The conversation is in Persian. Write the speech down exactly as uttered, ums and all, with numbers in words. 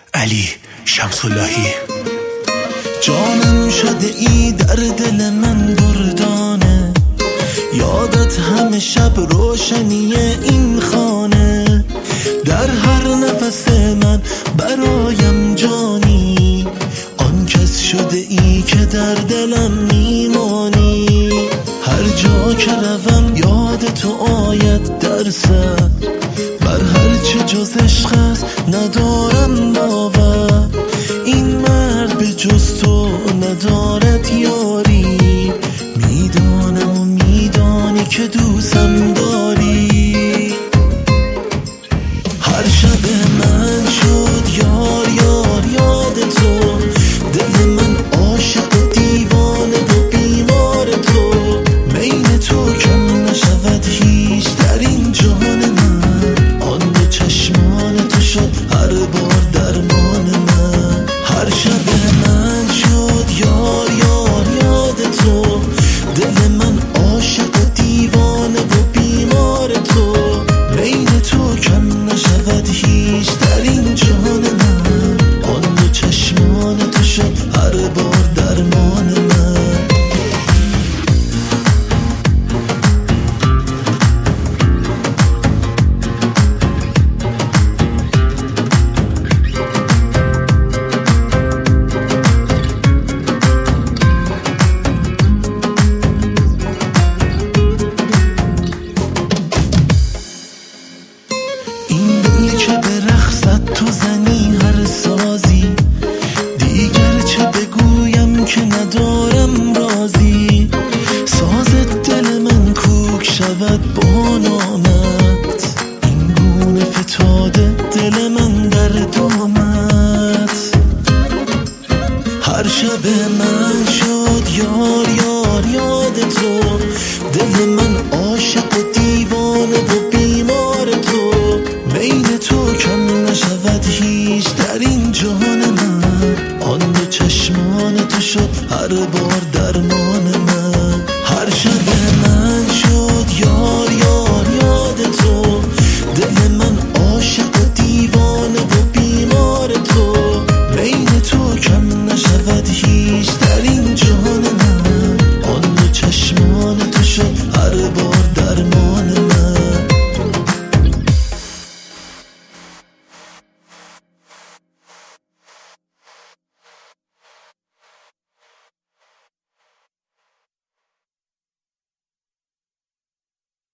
علی شمس‌اللهی. جانم شده ای در دل من دردانه، یادت همه شب روشنی این خانه، در هر نفس من برایم جانی، آن کس شده ای که در دلم میمانی. هر جا که روم یاد تو آید در سر، بر هر چه جز عشق است ندارم باور. این مرد به جز تو ندارد یاری، میدانم و میدانی که دوستم داری. هر شب من شد یار یار یاد تو، دل من عاشق و دیوانه و بیمار تو. بین تو کم نشود هیچ در این جهان من، آن دو چشمان تو شد هر بار درمان من. هر شب من شد یار یار یاد تو، دل من عاشق و دیوانه و بیمار تو. بین تو کم نشود هیچ در این جهان من، آن دو چشمان تو شد هر بار درمان من. که به رقصت تو زنی هر سازی، دیگر چه بگویم که ندارم رازی. سازت دل من کوک شود با نامت، این گونه فتاده دل من در دو